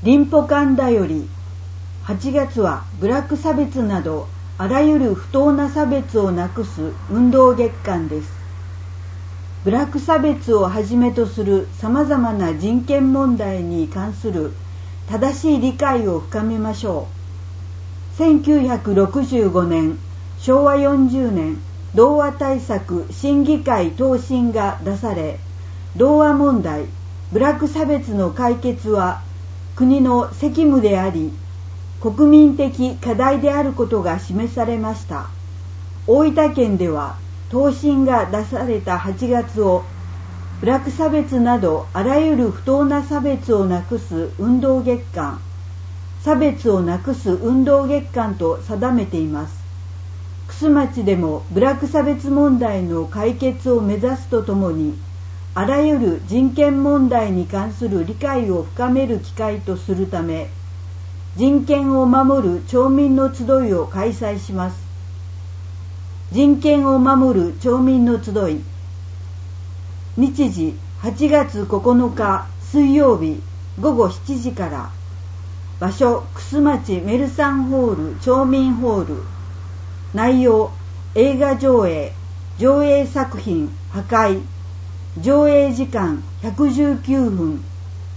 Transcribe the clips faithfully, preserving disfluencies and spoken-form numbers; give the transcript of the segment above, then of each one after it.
リンポカンだより。はちがつはブラック差別などあらゆる不当な差別をなくす運動月間です。ブラック差別をはじめとするさまざまな人権問題に関する正しい理解を深めましょう。せんきゅうひゃくろくじゅうごねん、しょうわよんじゅうねん、同和対策審議会答申が出され、同和問題、ブラック差別の解決は国の責務であり、国民的課題であることが示されました。大分県では答申が出されたはちがつをブラック差別などあらゆる不当な差別をなくす運動月間、差別をなくす運動月間と定めています。玖珠町でもブラック差別問題の解決を目指すとともに、あらゆる人権問題に関する理解を深める機会とするため、人権を守る町民の集いを開催します。人権を守る町民の集い。日時はちがつここのか水曜日ごごしちじから。場所玖珠町メルサンホール町民ホール。内容映画上映、上映作品破壊、上映時間ひゃくじゅうきゅうふん。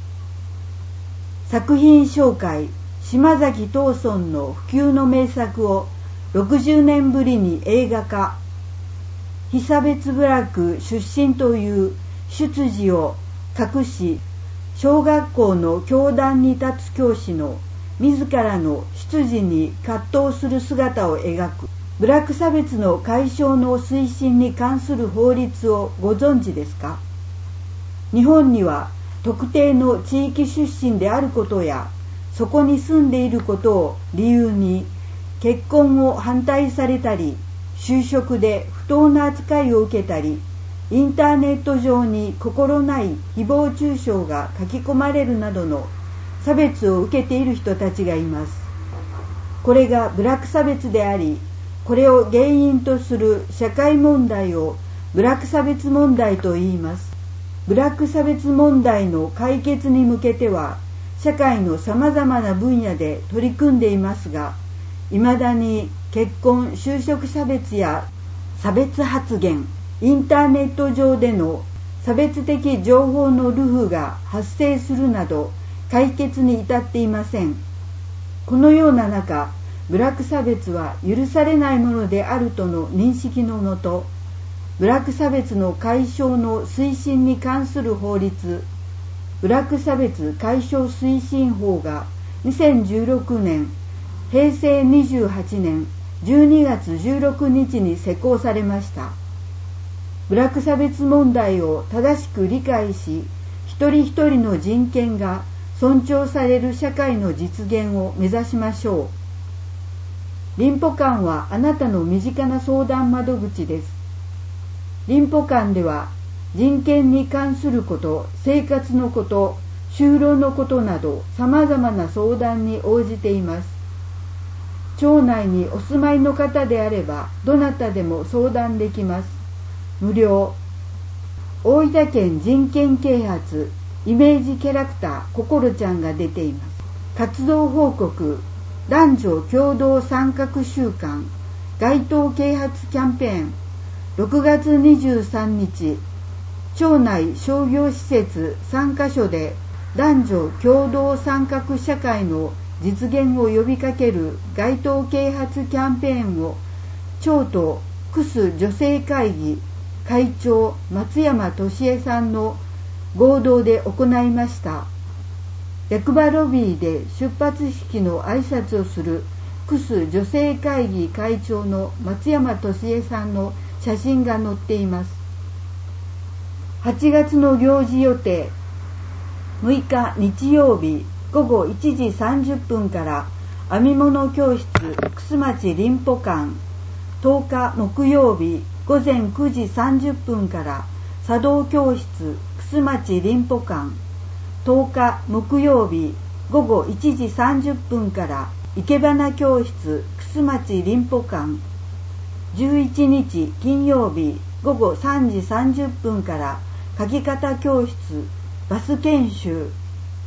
作品紹介、島崎藤村の不朽の名作をろくじゅうねんぶりに映画化。非差別部落出身という出自を隠し、小学校の教壇に立つ教師の自らの出自に葛藤する姿を描く。ブラック差別の解消の推進に関する法律をご存知ですか？日本には特定の地域出身であることや、そこに住んでいることを理由に結婚を反対されたり、就職で不当な扱いを受けたり、インターネット上に心ない誹謗中傷が書き込まれるなどの差別を受けている人たちがいます。これがブラック差別であり、これを原因とする社会問題をブラック差別問題と言います。ブラック差別問題の解決に向けては、社会のさまざまな分野で取り組んでいますが、いまだに結婚・就職差別や差別発言、インターネット上での差別的情報の流布が発生するなど、解決に至っていません。このような中、ブラック差別は許されないものであるとの認識のもと、ブラック差別の解消の推進に関する法律、ブラック差別解消推進法がにせんじゅうろくねん、へいせいにじゅうはちねんじゅうにがつじゅうろくにちに施行されました。ブラック差別問題を正しく理解し、一人一人の人権が尊重される社会の実現を目指しましょう。リンポ館はあなたの身近な相談窓口です。リンポ館では人権に関すること、生活のこと、就労のことなど様々な相談に応じています。町内にお住まいの方であればどなたでも相談できます。無料。大分県人権啓発イメージキャラクターこころちゃんが出ています。活動報告、男女共同参画週間街頭啓発キャンペーン。ろくがつにじゅうさんにち、町内商業施設さんかしょで男女共同参画社会の実現を呼びかける街頭啓発キャンペーンを町都玖珠女性会議会長松山俊恵さんの合同で行いました。役場ロビーで出発式の挨拶をする玖珠女性会議会長の松山俊恵さんの写真が載っています。はちがつの行事予定。むいか日曜日ごごいちじさんじゅっぷんから編み物教室玖珠町リンポ館。とおか木曜日ごぜんくじさんじゅっぷんから茶道教室玖珠町リンポ館。とおか木曜日ごごいちじさんじゅっぷんから生け花教室玖珠町リンポ館。じゅういちにち金曜日ごごさんじさんじゅっぷんから書き方教室バス研修。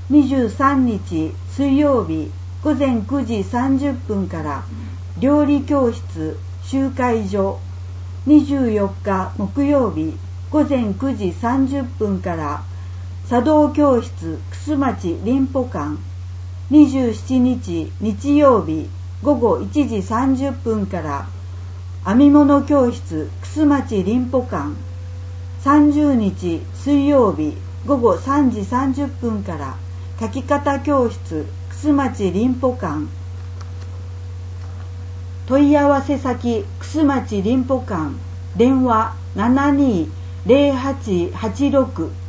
にじゅうさんにち水曜日ごぜんくじさんじゅっぷんから料理教室集会所、にじゅうよっか木曜日ごぜんくじさんじゅっぷんから茶道教室楠町林保館、にじゅうしちにち日曜日ごごいちじさんじゅっぷんから編み物教室楠町林保館、さんじゅうにち水曜日ごごさんじさんじゅっぷんから書き方教室楠町林保館、問い合わせ先楠町林保館、電話 ななにーぜろはちはちろく